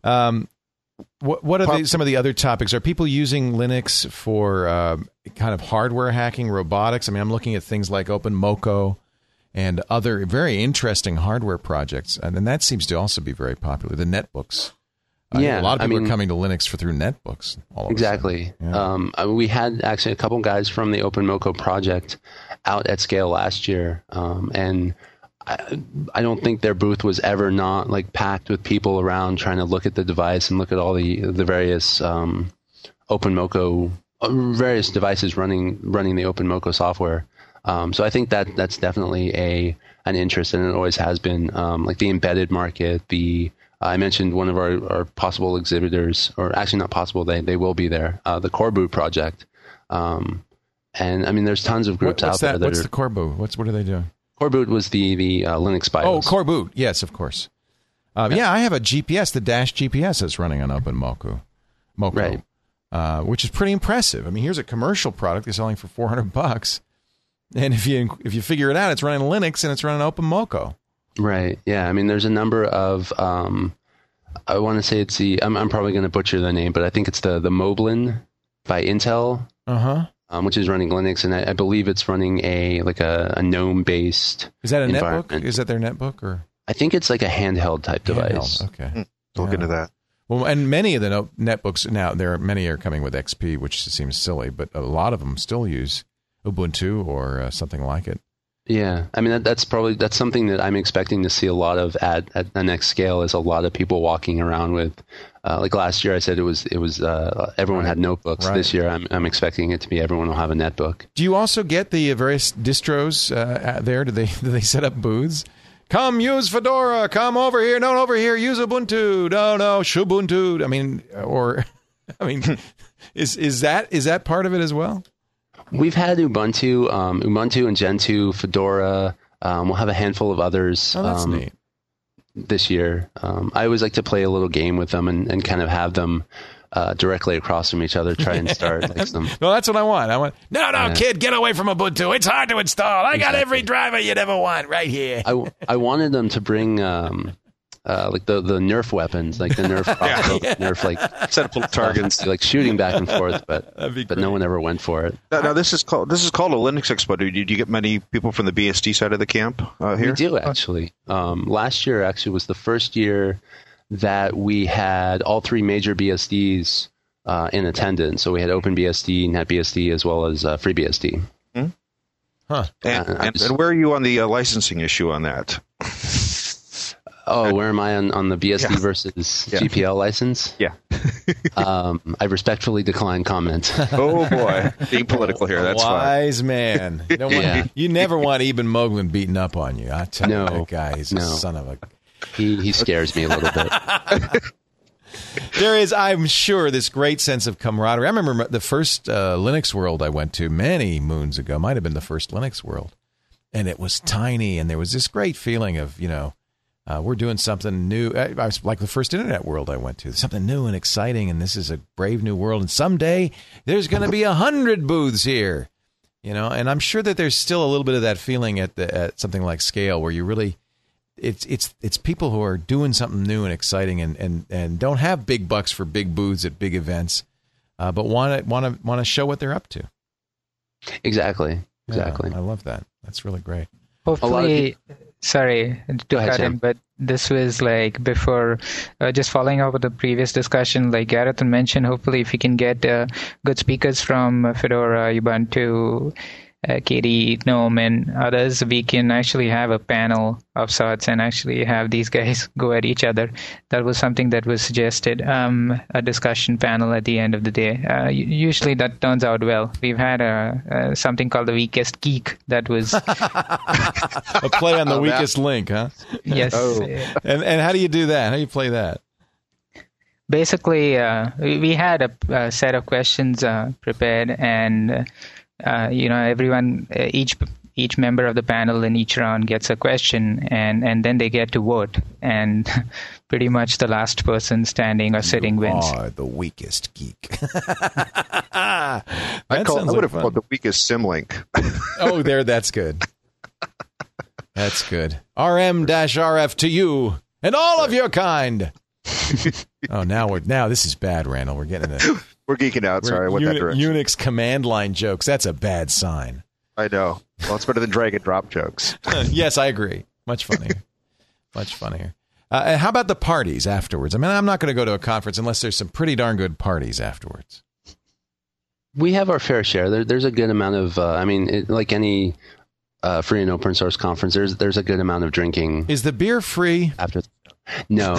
Um, what what are the, some of the other topics? Are people using Linux for uh, kind of hardware hacking, robotics? I mean, I'm looking at things like OpenMoko and other very interesting hardware projects, and then that seems to also be very popular. The netbooks. Uh, Yeah, a lot of people I mean, are coming to Linux for through netbooks. All of a exactly. sudden. Yeah. Um, I- we had actually a couple guys from the OpenMoko project out at Scale last year, um, and I, I don't think their booth was ever not like packed with people around trying to look at the device and look at all the the various um, OpenMoko uh, various devices running running the OpenMoko software. Um, so I think that that's definitely a an interest, and it always has been. Um, like the embedded market, the I mentioned one of our, our possible exhibitors, or actually not possible, they they will be there. Uh, the Coreboot project, um, and I mean, there's tons of groups What, what's out there that? that What's are. the Coreboot? What's what are they doing? Coreboot was the the uh, Linux BIOS. Oh, Coreboot. Yes, of course. Um, yeah, I have a G P S. The Dash G P S is running on OpenMoko, Moko, Right. uh, which is pretty impressive. I mean, here's a commercial product they're selling for four hundred bucks, and if you if you figure it out, it's running Linux and it's running OpenMoko. Right. Yeah. I mean, there's a number of. Um, I want to say it's the. I'm, I'm probably going to butcher the name, but I think it's the the Moblin by Intel, Uh huh. um, which is running Linux, and I, I believe it's running a like a, a GNOME based. Is that a netbook? environment. Is that their netbook or I think it's like a handheld type device. handheld? Okay. Look Yeah. into that. Well, and many of the no- netbooks now, there are many are coming with X P, which seems silly, but a lot of them still use Ubuntu or uh, something like it. Yeah, I mean that, that's probably that's something that I'm expecting to see a lot of at at the next scale is a lot of people walking around with, uh, like last year I said it was it was uh, everyone Right. had notebooks. Right. This year I'm I'm expecting it to be everyone will have a netbook. Do you also get the various distros uh, there? Do they do they set up booths? Come use Fedora. Come over here. No, over here. Use Ubuntu. No, no, Shubuntu. I mean, or I mean, is is that is that part of it as well? We've had Ubuntu, um, Ubuntu and Gentoo, Fedora. Um, we'll have a handful of others. Oh, that's um, neat. This year. Um, I always like to play a little game with them and, and kind of have them uh, directly across from each other, try and start like some. No, that's what I want. I want. No, no, Yeah. kid, get away from Ubuntu. It's hard to install. I got Exactly. every driver you'd ever want right here. I, I wanted them to bring um, uh, like the, the Nerf weapons, like the Nerf crossbow, Nerf like Set up little targets. like shooting back and forth, but That'd be but no great. one ever went for it. Now, now this is called this is called a Linux Expo. Did you, did you get many people from the B S D side of the camp uh, here? We do actually. Um, last year actually was the first year that we had all three major B S Ds uh, in attendance. So we had OpenBSD, NetBSD, as well as uh, FreeBSD. Huh. And, Uh, I and, just- and where are you on the uh, licensing issue on that? Oh, where am I on, on the B S D Yeah. versus Yeah. G P L license? Yeah. Um, I respectfully decline comment. Oh boy, being political here. That's fine. Wise man. You, don't want, Yeah. you never want Eben Moglen beating up on you. I tell No. you, that guy is No. a son of a. He he scares me a little bit. There is, I'm sure, this great sense of camaraderie. I remember the first uh, Linux World I went to many moons ago. Might have been the first Linux World, and it was tiny, and there was this great feeling of, you know, uh, we're doing something new. I, I was like the first Internet World I went to, something new and exciting, and this is a brave new world. And someday there's going to be a hundred booths here, you know. And I'm sure that there's still a little bit of that feeling at the at something like Scale, where you really. It's it's it's people who are doing something new and exciting and, and, and don't have big bucks for big booths at big events, uh, but want to want to want to show what they're up to. Exactly. Exactly. Yeah, I love that. That's really great. Hopefully, sorry to Go ahead, cut Sam. in, but this was like before, uh, just following up with the previous discussion, like Gareth mentioned, hopefully if we can get uh, good speakers from uh, Fedora, Ubuntu, uh, K D, GNOME, and others, we can actually have a panel of sorts and actually have these guys go at each other. That was something that was suggested, um, a discussion panel at the end of the day. Uh, u- usually that turns out well. We've had a, uh, something called the Weakest Geek that was, A play on the Oh, that- weakest link, huh? yes. Oh. uh, And and how do you do that? How do you play that? Basically, uh, we, we had a, a set of questions uh, prepared, and uh, you know, everyone, uh, each each member of the panel in each round gets a question, and, and then they get to vote, and pretty much the last person standing or sitting you wins. are the weakest geek. I, That call, I sounds would like have fun. called the weakest Symlink. Oh, there, that's good. That's good. R M R F to you and all of your kind. Oh, now we're now this is bad, Randall. We're getting it. We're geeking out. We're Sorry, what Uni- that direction. Unix command line jokes. That's a bad sign. I know. Well, it's better than drag and drop jokes. Yes, I agree. Much funnier. Much funnier. Uh, and how about the parties afterwards? I mean, I'm not going to go to a conference unless there's some pretty darn good parties afterwards. We have our fair share. There, there's a good amount of, uh, I mean, it, like any uh, free and open source conference, there's there's a good amount of drinking. Is the beer free? After, no,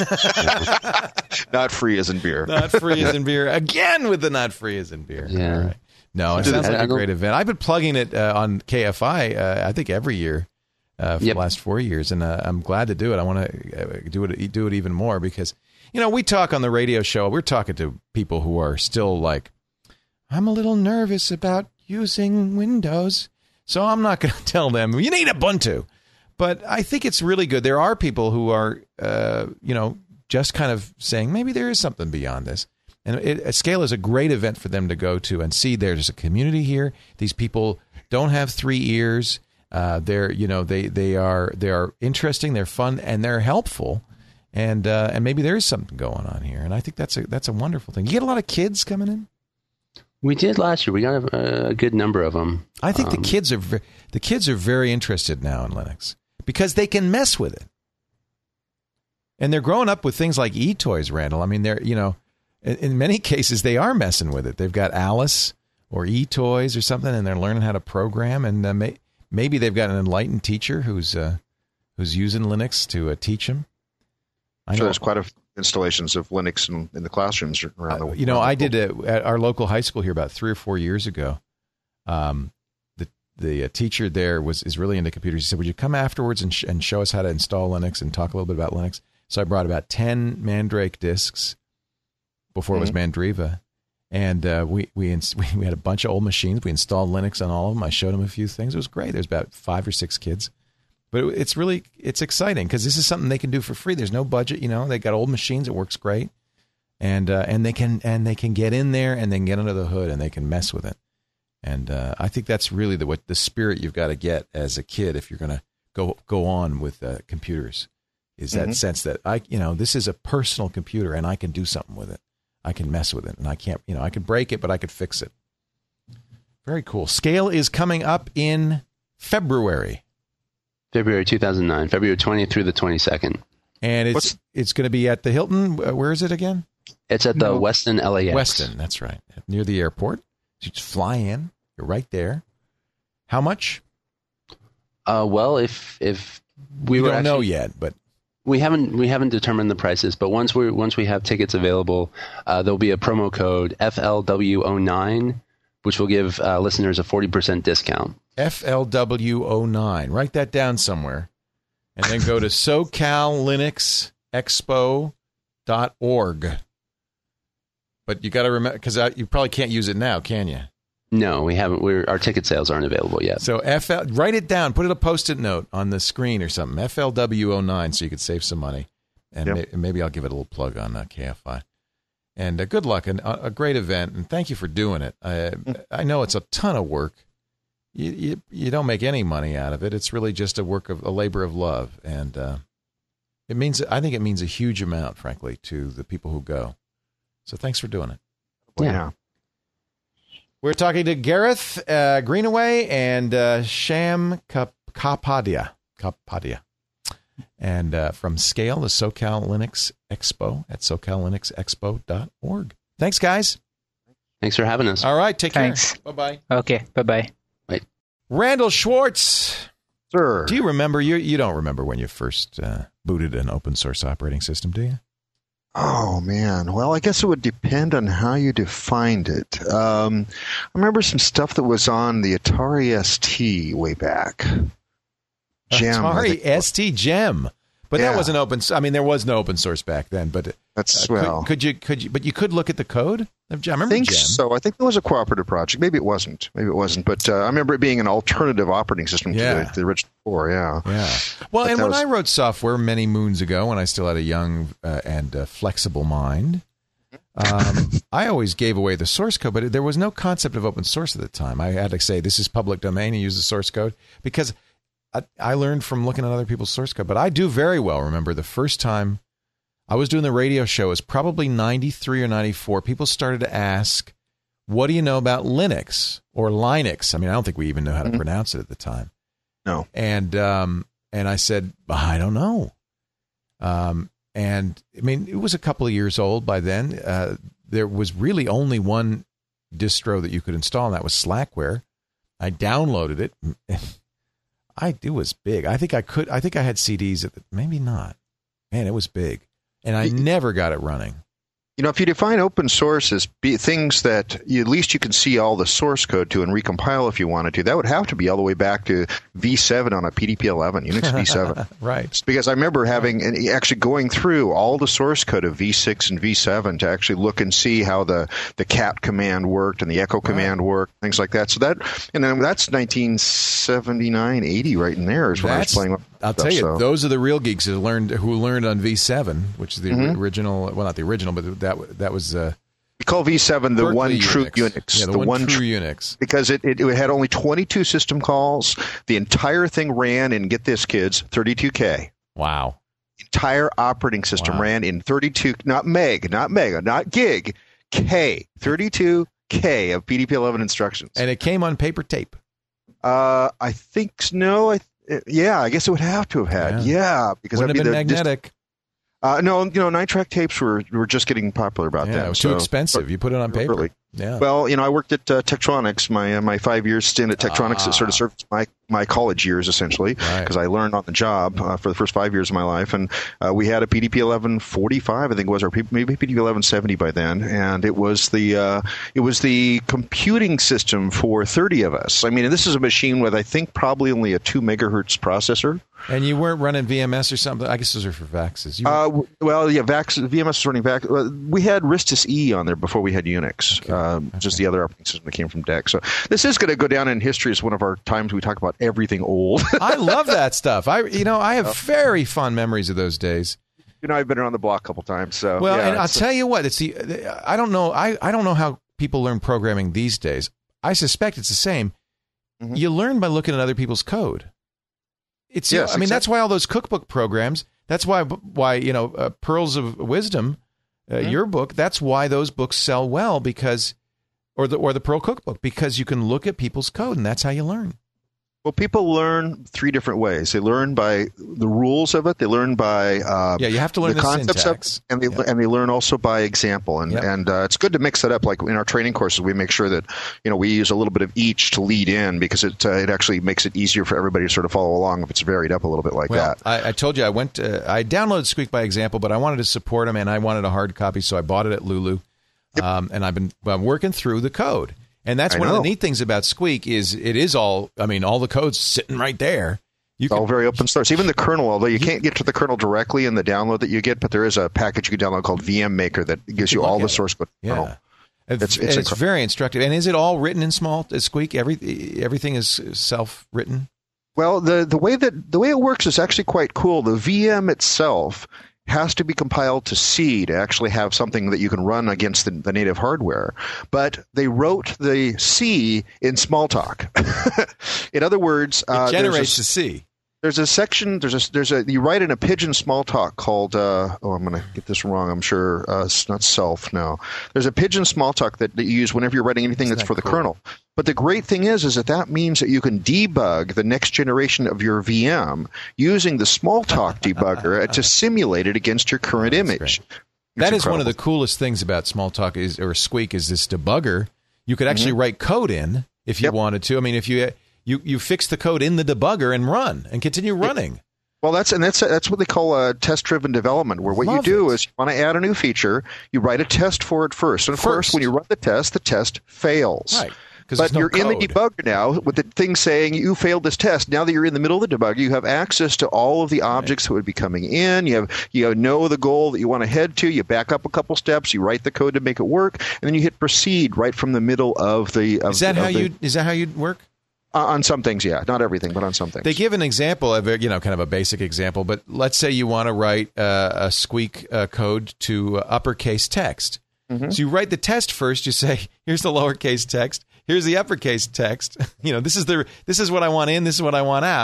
Not free as in beer. Not free as in beer. Again with the not free as in beer. Yeah. All right. No, it sounds like a great event. I've been plugging it uh, on K F I, uh, I think every year uh, for Yep. the last four years, and uh, I'm glad to do it. I want to uh, do it do it even more because, you know, we talk on the radio show. We're talking to people who are still like, I'm a little nervous about using Windows, so I'm not going to tell them, you need Ubuntu. But I think it's really good. There are people who are, uh, you know, just kind of saying maybe there is something beyond this. And it, Scale is a great event for them to go to and see there's a community here. These people don't have three ears. Uh, they're, you know, they, they are they are interesting, they're fun, and they're helpful. And uh, and maybe there is something going on here. And I think that's a that's a wonderful thing. You get a lot of kids coming in. we did last year. We got a, a good number of them. I think Um, the kids are ve- the kids are very interested now in Linux because they can mess with it, and they're growing up with things like eToys, Randall. I mean, they're you know, in, in many cases they are messing with it. They've got Alice or eToys or something, and they're learning how to program. And uh, may, maybe they've got an enlightened teacher who's uh, who's using Linux to uh, teach them. I So know. there's quite a few installations of Linux in, in the classrooms around the world. Uh, you know, I did a, at our local high school here about three or four years ago. Um, the the uh, teacher there was is really into computers. He said, "Would you come afterwards and sh- and show us how to install Linux and talk a little bit about Linux?" So I brought about ten Mandrake disks before Mm-hmm. it was Mandriva, and uh, we we ins- we had a bunch of old machines. We installed Linux on all of them. I showed them a few things. It was great. There's about five or six kids. But it, it's really, it's exciting because this is something they can do for free. There's no budget, you know. They got old machines; it works great, and uh, and they can and they can get in there and they can get under the hood and they can mess with it. And uh, I think that's really the what the spirit you've got to get as a kid if you're going to go go on with uh, computers, is that Mhm. sense that I, you know, this is a personal computer and I can do something with it. I can mess with it, and I can't, you know, I could break it, but I could fix it. Very cool. Scale is coming up in February. February two thousand nine, February twentieth through the twenty-second. And it's What's- it's going to be at the Hilton. Uh, Where is it again? It's at the No. Westin L A X. Weston. That's right, near the airport. You just fly in. You're right there. How much? Uh, well, if if we We were don't know actually- yet, but We haven't we haven't determined the prices, but once we once we have tickets available, uh, there'll be a promo code F L W zero nine, which will give uh, listeners a forty percent discount. F L W zero nine. Write that down somewhere, and then go to SoCal Linux Expo dot org. But you got to remember because you probably can't use it now, can you? No, we haven't. We're, our ticket sales aren't available yet. So F L, write it down. Put it a post-it note on the screen or something. F L W zero nine, so you could save some money. And Yep. may, maybe I'll give it a little plug on uh, K F I. And uh, good luck and a, a great event. And thank you for doing it. I I know it's a ton of work. You, you you don't make any money out of it. It's really just a work of a labor of love, and uh, it means I think it means a huge amount, frankly, to the people who go. So thanks for doing it. Well, Yeah. yeah. We're talking to Gareth uh, Greenaway and uh, Sham Kap- Kapadia. Kapadia. And uh, from Scale, the SoCal Linux Expo at socal linux expo dot org. Thanks, guys. Thanks for having us. All right, take Thanks. care. Bye-bye. Okay, bye-bye. Randall Schwartz. Sir. Do you remember? You you don't remember when you first uh, booted an open source operating system, do you? Oh, man. Well, I guess it would depend on how you defined it. Um, I remember some stuff that was on the Atari S T way back. Gem, I Atari think. S T Gem. But that Yeah. wasn't open. I mean, there was no open source back then. But That's, uh, well, could, could you could you? But you could look at the code of Gem. I I remember think Gem. so. I think it was a cooperative project. Maybe it wasn't. Maybe it wasn't. But uh, I remember it being an alternative operating system Yeah. to the, the original core, yeah. Yeah. Well, But and that when was- I wrote software many moons ago, when I still had a young uh, and uh, flexible mind, um, I always gave away the source code, but there was no concept of open source at the time. I had to say, this is public domain and use the source code because I, I learned from looking at other people's source code. But I do very well remember the first time I was doing the radio show. It was probably ninety-three or ninety-four. People started to ask, what do you know about Linux or Linux? I mean, I don't think we even know how to mm-hmm. pronounce it at the time. No. And um, and I said, I don't know. Um, and I mean, it was a couple of years old by then. Uh, there was really only one distro that you could install, and that was Slackware. I downloaded it. I it was big. I think I could. I think I had C Ds at the, maybe not. Man, it was big, and I never got it running. You know, if you define open source as be things that you, at least you can see all the source code to and recompile if you wanted to, that would have to be all the way back to V seven on a P D P eleven, Unix V seven. Right. Because I remember having and actually going through all the source code of V six and V seven to actually look and see how the, the cat command worked and the echo right. command worked, things like that. So that, and then that's nineteen seventy-nine, eighty right in there is when that's, I was playing. I'll stuff, tell you, so. those are the real geeks who learned who learned on V seven, which is the mm-hmm. original. Well, not the original, but that that was. Uh, we call V seven the Berkeley one true Unix. Unix. Yeah, the, the one, one true tr- Unix. Because it, it, it had only twenty-two system calls. The entire thing ran in, get this, kids, thirty-two K. Wow. The entire operating system wow. ran in thirty-two, not meg, not mega, not gig, K, thirty-two K of P D P eleven instructions. And it came on paper tape. Uh, I think, no, I Yeah, I guess it would have to have had. Yeah, yeah because wouldn't that'd have been be the, magnetic. Just, uh, no, you know, nine track tapes were were just getting popular about yeah, that. It was so, too expensive. You put it on paper. Really. Yeah. Well, you know, I worked at uh, Tektronix. My uh, my five years stint at Tektronix ah. sort of served my my college years essentially because right. I learned on the job uh, for the first five years of my life, and uh, we had a P D P eleven forty-five, I think it was, or maybe P D P eleven seventy by then, and it was the uh, it was the computing system for thirty of us. I mean, this is a machine with I think probably only a two megahertz processor. And you weren't running V M S or something? I guess those are for VAXes. You uh, well, yeah, Vax, V M S was running Vax. We had Ristus E on there before we had Unix, okay. uh, okay. just the other operating system that came from D E C. So this is going to go down in history as one of our times we talk about everything old. I love that stuff. I, you know, I have oh. very fond memories of those days. You know, I've been around the block a couple times. So well, yeah, and I'll tell you what, it's the I don't know. I, I don't know how people learn programming these days. I suspect it's the same. Mm-hmm. You learn by looking at other people's code. It's yes, I mean exactly. That's why all those cookbook programs. That's why why you know uh, Pearls of Wisdom, uh, mm-hmm. your book. That's why those books sell well because, or the or the Pearl Cookbook because you can look at people's code and that's how you learn. Well, people learn three different ways. They learn by the rules of it. They learn by uh, yeah, you have to learn the, the concepts syntax. of it, and they yeah. and they learn also by example. And yep. and uh, it's good to mix that up. Like in our training courses, we make sure that you know we use a little bit of each to lead in because it uh, it actually makes it easier for everybody to sort of follow along if it's varied up a little bit like well, that. I, I told you I went. To, I downloaded Squeak by Example, but I wanted to support them and I wanted a hard copy, so I bought it at Lulu. Yep. Um, and I've been I'm working through the code. And that's I one know. of the neat things about Squeak is it is all, I mean, all the code's sitting right there. You it's can, all very open source. Even the kernel, although you can't get to the kernel directly in the download that you get, but there is a package you can download called V M Maker that gives you all the source code. Yeah. Kernel. It's, it's, and it's inc- very instructive. And is it all written in small at Squeak? Every, everything is self-written? Well, the, the way that the way it works is actually quite cool. The V M itself has to be compiled to C to actually have something that you can run against the, the native hardware. But they wrote the C in Smalltalk. In other words, uh, it generates the C. There's a section. There's a there's a you write in a Pigeon Smalltalk called. Uh, oh, I'm going to get this wrong. I'm sure uh, it's not self. No, there's a Pigeon Smalltalk that, that you use whenever you're writing anything Isn't that's that for the cool? kernel. But the great thing is, is that that means that you can debug the next generation of your V M using the Smalltalk debugger to simulate it against your current oh, image. Great. That is incredible. one of the coolest things about Smalltalk is or Squeak is this debugger. You could actually mm-hmm. write code in if you yep. wanted to. I mean, if you you you fix the code in the debugger and run and continue running. Yep. Well, that's and that's that's what they call a test-driven development, where what Love you do it. is you want to add a new feature, you write a test for it first, and of First. course, when you run the test, the test fails. Right. But no you're code. in the debugger now with the thing saying you failed this test. Now that you're in the middle of the debugger, you have access to all of the objects right. that would be coming in. You have you know the goal that you want to head to. You back up a couple steps. You write the code to make it work, and then you hit proceed right from the middle of the. Of, is that of how the, you? Is that how you work? Uh, on some things, yeah, not everything, but on some things. They give an example of you know kind of a basic example, but let's say you want to write uh, a Squeak uh, code to uh, uppercase text. Mm-hmm. So you write the test first. You say, "Here's the lowercase text. Here's the uppercase text. You know, this is the this is what I want in. This is what I want out."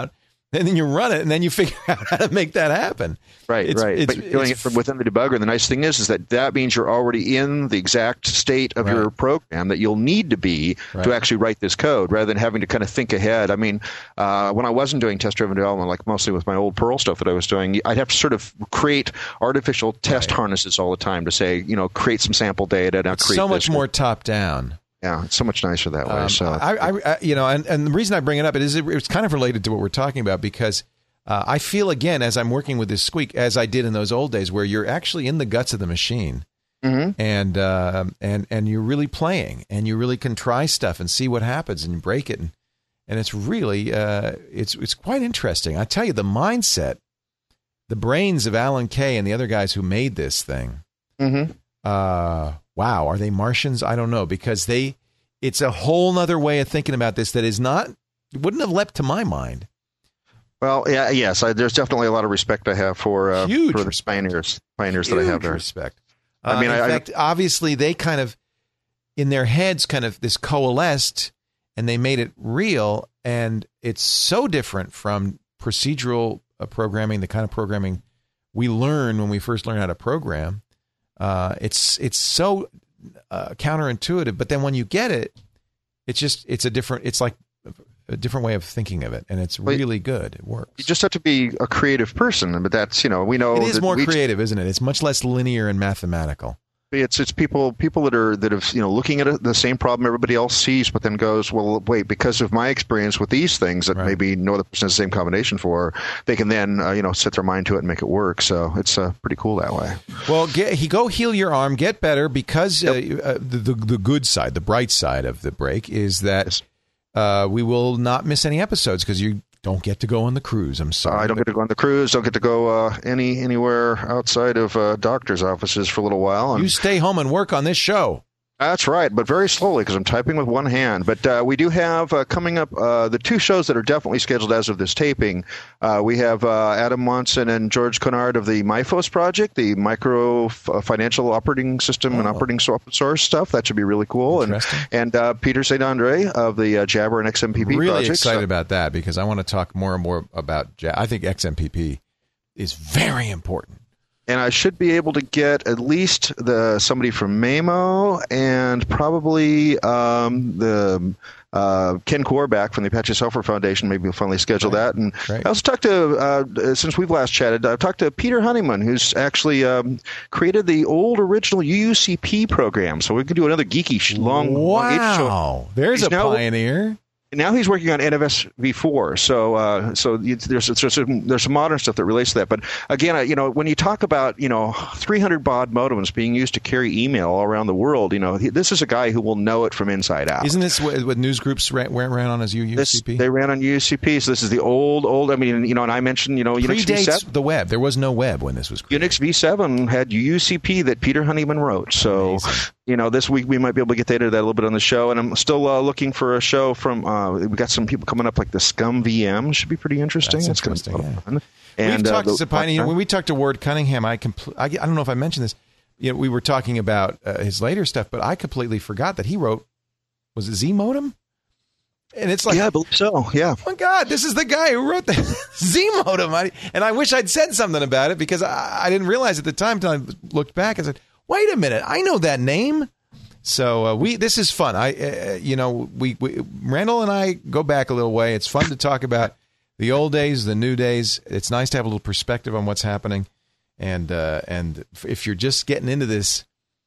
And then you run it, and then you figure out how to make that happen. Right, it's, right. It's, but you're doing it from within the debugger. And the nice thing is, is that that means you're already in the exact state of right. your program that you'll need to be right. to actually write this code, rather than having to kind of think ahead. I mean, uh, when I wasn't doing test-driven development, like mostly with my old Perl stuff that I was doing, I'd have to sort of create artificial test right. harnesses all the time to say, you know, create some sample data. Now it's create so much this. more top-down. Yeah, it's so much nicer that way. Um, so I, I, I, you know, and, and the reason I bring it up it is it, it's kind of related to what we're talking about, because uh, I feel again as I'm working with this Squeak, as I did in those old days, where you're actually in the guts of the machine, mm-hmm. and uh, and and you're really playing, and you really can try stuff and see what happens and break it, and and it's really uh, it's it's quite interesting. I tell you, the mindset, the brains of Alan Kay and the other guys who made this thing. Mm-hmm. Uh, wow, are they Martians? I don't know, because they, it's a whole nother way of thinking about this that is not, wouldn't have leapt to my mind. Well, yeah, yes, I, there's definitely a lot of respect I have for uh, Huge for the respect. pioneers, pioneers Huge that I have there. Respect. I mean, uh, in I, fact, I, obviously, they kind of, in their heads, kind of this coalesced, and they made it real, and it's so different from procedural uh, programming, the kind of programming we learn when we first learn how to program. Uh, it's it's so uh, counterintuitive, but then when you get it, it's just it's a different. It's like a different way of thinking of it, and it's really good. It works. You just have to be a creative person, but that's you know we know it is more we, creative, isn't it? It's much less linear and mathematical. It's it's people people that are that have you know looking at it, the same problem everybody else sees, but then goes, well, wait, because of my experience with these things that right. maybe no other person has the same combination for, they can then uh, you know set their mind to it and make it work. So it's uh, pretty cool that way. Well, get, he go heal your arm, get better, because yep. uh, uh, the, the the good side, the bright side of the break is that yes. uh, we will not miss any episodes because you don't get to go on the cruise. I'm sorry. Uh, I don't get to go on the cruise. Don't get to go uh, any anywhere outside of uh, doctor's offices for a little while. And you stay home and work on this show. That's right, but very slowly because I'm typing with one hand. But uh, we do have uh, coming up uh, the two shows that are definitely scheduled as of this taping. Uh, we have uh, Adam Monson and George Conard of the MIFOS project, the micro f- financial operating system oh. and operating open source stuff. That should be really cool. And and uh, Peter Saint Andre of the uh, Jabber and X M P P really project. Excited so. about that because I want to talk more and more about Jabber. I think X M P P is very important. And I should be able to get at least the somebody from Mamo and probably um, the uh, Ken Korback from the Apache Software Foundation. Maybe we'll finally schedule right. that. And right. I also talked to, uh, since we've last chatted, I've talked to Peter Honeyman, who's actually um, created the old original U U C P program. So we could do another geeky long, wow. long show. There's He's a now, pioneer. Now he's working on N F S v four, so uh, so there's there's some, there's some modern stuff that relates to that. But again, you know, when you talk about you know three hundred baud modems being used to carry email all around the world, you know, he, this is a guy who will know it from inside out. Isn't this what, what news groups ran, ran on as U U C P? This, they ran on U U C P. So this is the old old. I mean, you know, and I mentioned you know Unix predates v seven. The web. There was no web when this was created. Unix v seven had U U C P that Peter Honeyman wrote. So. Amazing. You know, this week we might be able to get into that a little bit on the show, and I'm still uh, looking for a show from. Uh, we got some people coming up, like the Scum V M. Should be pretty interesting. That's it's interesting. Gonna be yeah. fun. And, We've talked uh, to Sapine, when we talked to Ward Cunningham, I, compl- I I don't know if I mentioned this. You know, we were talking about uh, his later stuff, but I completely forgot that he wrote. Was it Z Modem? And it's like, yeah, I believe so. Yeah. Oh my God, this is the guy who wrote the Z Modem, I, and I wish I'd said something about it because I, I didn't realize at the time until I looked back and said, "Wait a minute, I know that name." So uh, we this is fun. I uh, you know we, we Randall and I go back a little way. It's fun to talk about the old days, the new days. It's nice to have a little perspective on what's happening, and uh, and if you're just getting into this,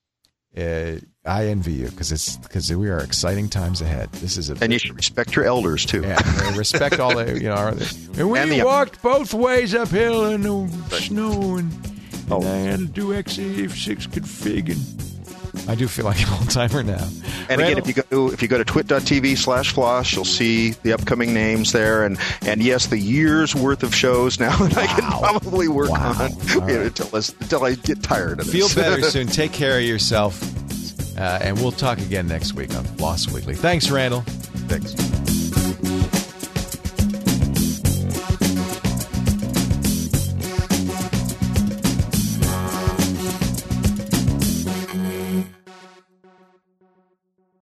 uh, I envy you because it's because we are exciting times ahead. This is a and you should respect your elders too. Yeah, respect all the you know. Our, and we and the, walked both ways uphill in the snow, and, and oh. I had to do x eighty-six config and. I do feel like an old timer now. And Randall? again, if you go to, if you go to twit.tv slash floss, you'll see the upcoming names there, and and yes, the year's worth of shows now that wow. I can probably work wow. on you know, until, until I get tired of it. Feel better soon. Take care of yourself, uh, and we'll talk again next week on Floss Weekly. Thanks, Randall. Thanks.